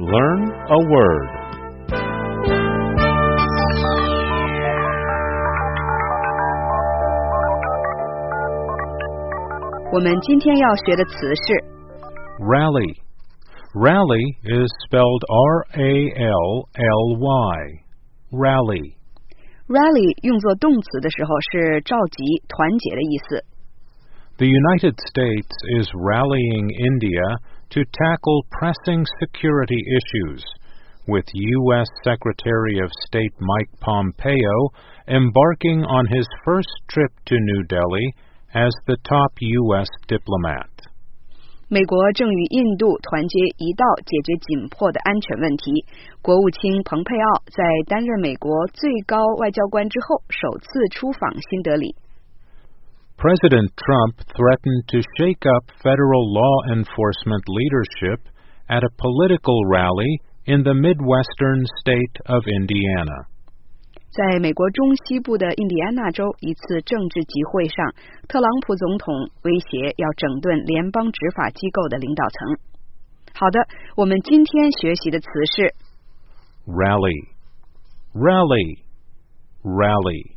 Learn a word. "我们今天要学的词是 Rally. Rally is spelled R-A-L-L-Y. Rally. rally 用作动词的时候是召集、团结的意思。 The United States is rallying India to tackle pressing security issues, with U.S. Secretary of State Mike Pompeo embarking on his first trip to New Delhi as the top U.S. diplomat. 美国正与印度团结一道解决紧迫的安全问题。国务卿蓬佩奥在担任美国最高外交官之后，首次出访新德里。 President Trump threatened to shake up federal law enforcement leadership at a political rally in the Midwestern state of Indiana. 在美国中西部的印第安纳州一次政治集会上，特朗普总统威胁要整顿联邦执法机构的领导层。好的，我们今天学习的词是 Rally. Rally. Rally.